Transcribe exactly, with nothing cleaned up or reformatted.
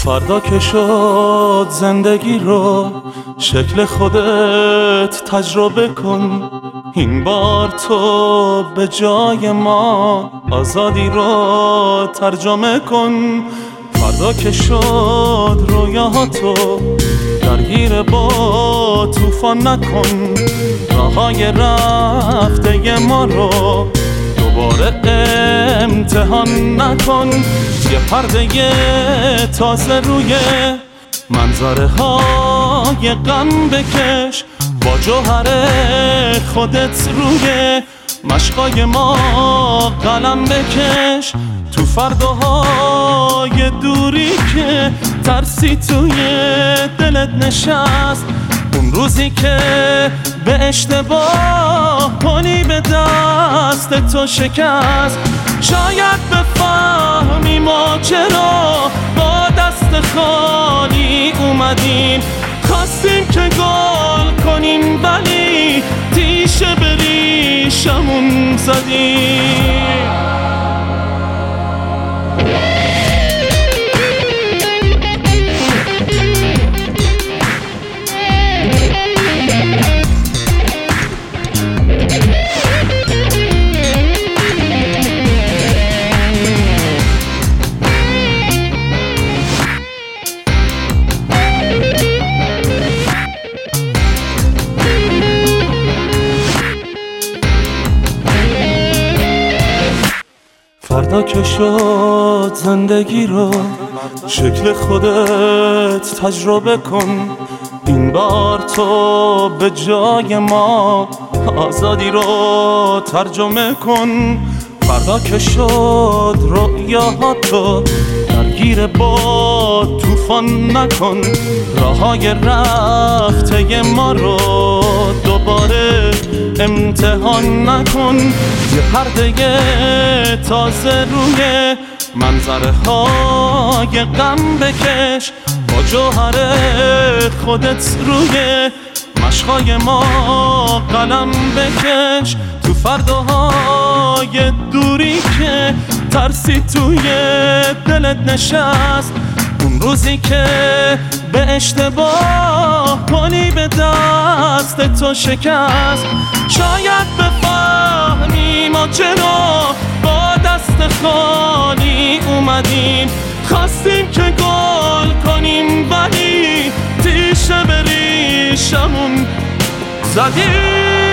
فردا که شد زندگی رو شکل خودت تجربه کن. این بار تو به جای ما آزادی رو ترجمه کن. فردا که شد رویاهاتو درگیر با طوفان نکن. راههای رفته ما رو دوباره امتحان نکن. یه پرده تازه روی منظره های غم بکش. با جوهر خودت روی مشقای ما قلم بکش. تو فرداهای دوری که ترسی توی دلت نشست، اون روزی که به اشتباه پلی به دست تو شکست، شاید بفهمی ما چرا با دست خالی اومدیم. خواستیم که گل کنیم ولی تیشه به ریشمون زدیم. فردا که شد زندگی رو شکل خودت تجربه کن. این بار تو به جای ما آزادی رو ترجمه کن. فردا که شد رویاهاتو درگیر با طوفان نکن. راههای رفته ما رو دوباره امتحان نکن. یه پرده تازه روی منظره های غم بکش. با جوهر خودت روی مشقای ما قلم بکش. تو فرداهای دوری که ترسی توی دلت نشست، اون روزی که به اشتباه پلی به دست تو شکست، شاید بفهمی ما چرا با دست خالی اومدیم. خواستیم که گل کنیم ولی تیشه به ریشمون زدیم.